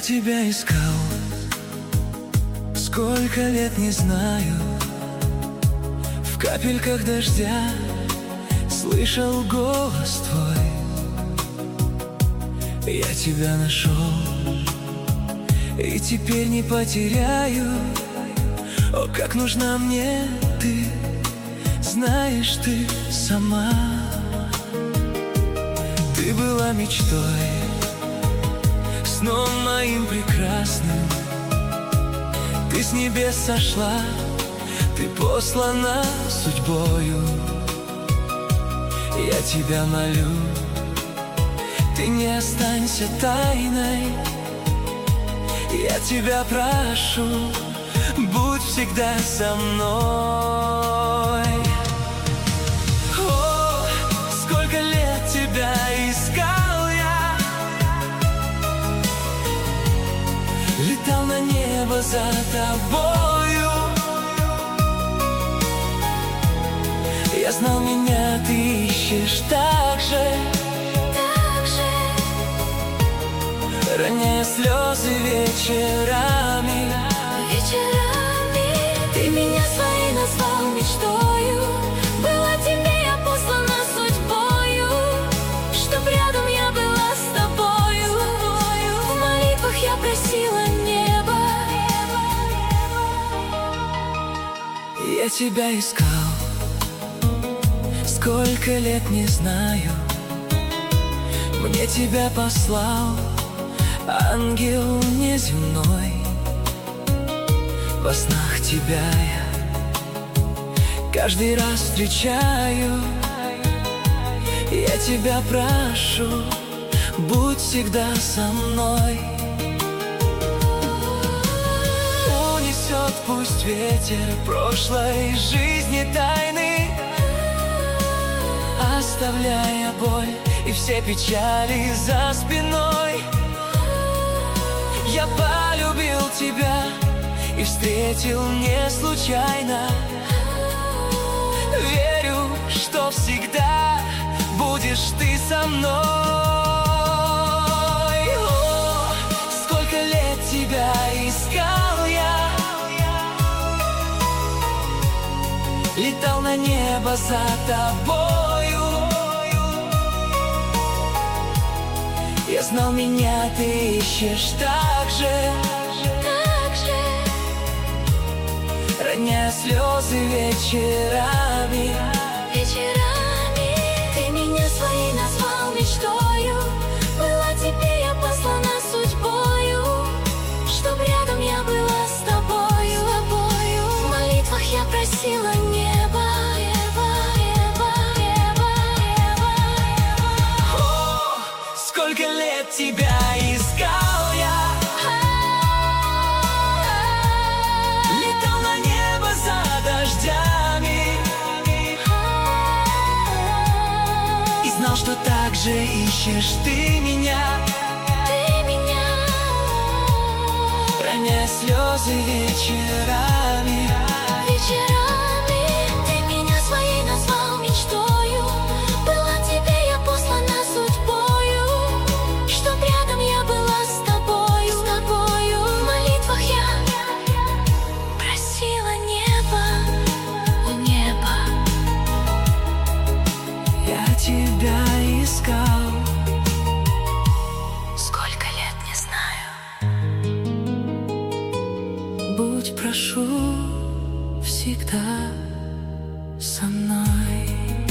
тебя искал, сколько лет не знаю. В капельках дождя слышал голос твой. Я тебя нашел и теперь не потеряю. О, как нужна мне ты, знаешь ты сама. Ты была мечтой, сном моим прекрасным. Ты с небес сошла, ты послана судьбою. Я тебя молю, ты не останься тайной. Я тебя прошу, будь всегда со мной. О, сколько лет тебя искал я, летал на небо за тобою. Я знал, меня ты ищешь так же, роняя слезы вечерами. Ты меня своей назвал мечтою. Была тебе я послана судьбою, чтоб рядом я была с тобою. В молитвах я просила небо. Я тебя искал, сколько лет не знаю. Мне тебя послал ангел неземной. Во снах тебя я каждый раз встречаю. Я тебя прошу, будь всегда со мной. Унесет пусть ветер прошлой жизни тайны, оставляя боль и все печали за спиной. Я полюбил тебя и встретил не случайно. Верю, что всегда будешь ты со мной. О, сколько лет тебя искал я, летал на небо за тобою. Я знал, меня ты ищешь так же, роняя слезы вечерами. Ты меня своей назвал мечтою. Была тебе я послана судьбою, чтоб рядом я была с тобою. В молитвах я просила небо. О, сколько лет тебя искал я, летал на небо за дождями, и знал, что так же ищешь ты меня, роняя слезы вечерами. Ты меня своей назвал мечтою. Была тебе я послана судьбою, чтоб рядом я была с тобою. В молитвах я просила небо, о небо. Я тебя искал, Сколько лет не знаю. будь, прошу, всегда со мной.